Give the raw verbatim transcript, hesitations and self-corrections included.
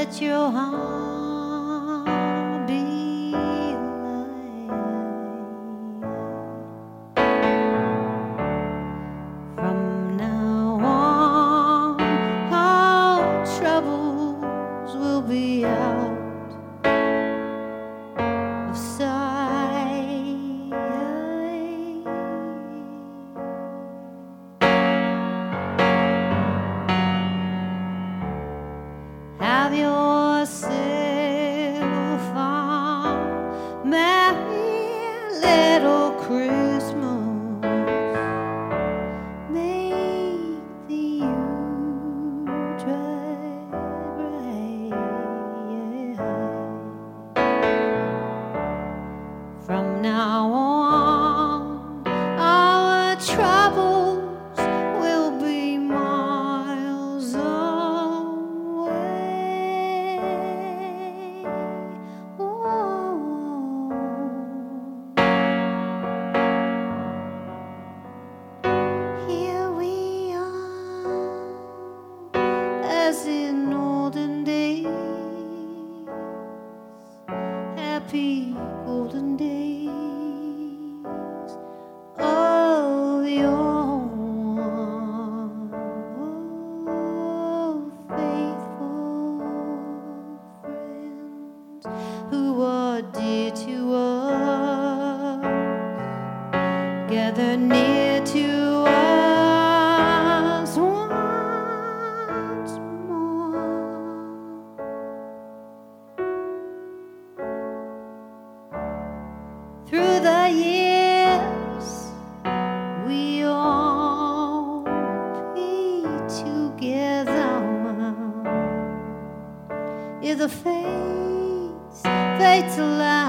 let your heart be light. From now on, all troubles will be out of sight. Have yourself a merry little Christmas. Make the Yuletide bright. From now on, our troubles will be miles away. Oh. Here we are, as in olden days, happy golden days of yore. Oh, faithful friends who are dear to us, gather near to us once more. Through the years, we all be together. If the fates, fates allow,